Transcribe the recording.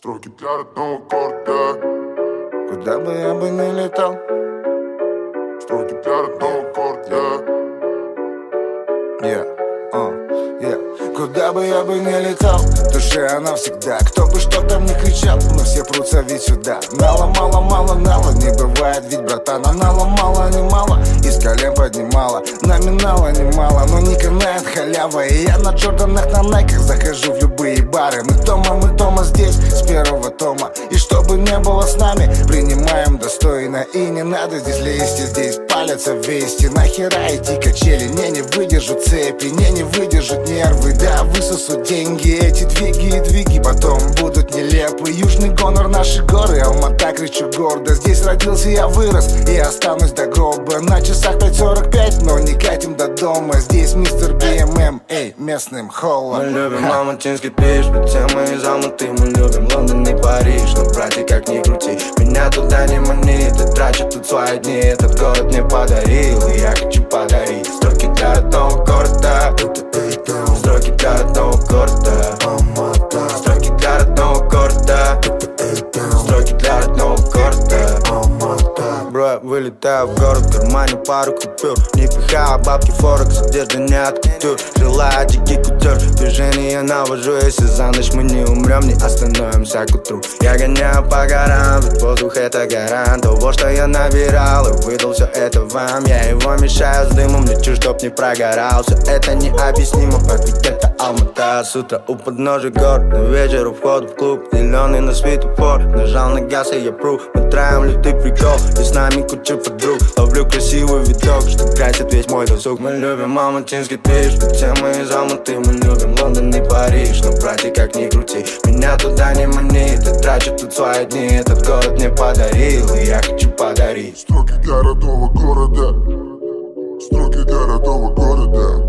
Строки для родного города. Куда бы я бы не летал. Строки для родного города. Куда бы я бы не летал, в душе она всегда. Кто бы что там ни кричал, но все прутся ведь сюда. Нала, мало, мало, нала, не бывает ведь, братан. А нала, мало, не мало, из колен поднимала. Номинала немало, но не канает халява. И я на Джорданах, на Найках захожу в любые бары. Мы дома здесь, с первого тома. И что бы не было с нами, принимаем достойно. И не надо здесь лезть, и здесь палятся вести. Нахера идти качели, не выдержат цепи, не выдержат нервы. Да, высосут деньги, эти двиги потом будут нелепы. Южный гонор, наши горы, Алмата, кричу гордо. Здесь родился, я вырос и останусь до гроба. На часах 5:45, но не катим до дома. Здесь мистер БММ, эй, местным холла. Мы любим алматинский пиш, все мы из Алматы. Мы любим Лондон и Париж, но, братья, как ни крути, меня туда не манит. И трачу тут свои дни, этот город мне подарил. И я хочу подарить строки для родного города. Строки для родного города. Строки для родного города. Строки для родного города. Бро, вылетаю в город, в кармане пару купюр. Не пихаю бабки, форекс, одежда не от кутюр. Желаю дикий кутюр, движение навожу. Если за ночь мы не умрем, не остановимся к утру. Я гоняю по горам, ведь воздух это гарант того, что я набирал и выдал все это вам. Я его мешаю с дымом, лечу, чтоб не прогорал. Все это необъяснимо, ведь это Алмата. С утра у подножия гор, на вечер у входа в клуб. Зеленый на светофор, нажал на газ и я пру. Мы траем лютый прикол, и с нами куча подруг. Ловлю красивый видок, что красит весь мой досуг. Мы любим алматинский пиш, все мы из Алматы. Мы любим Лондон и Париж, но, братья, как ни крути, меня туда не манит. И трачу тут свои дни, этот город мне подарил. И я хочу подарить Строки для родного города. Строки для родного города.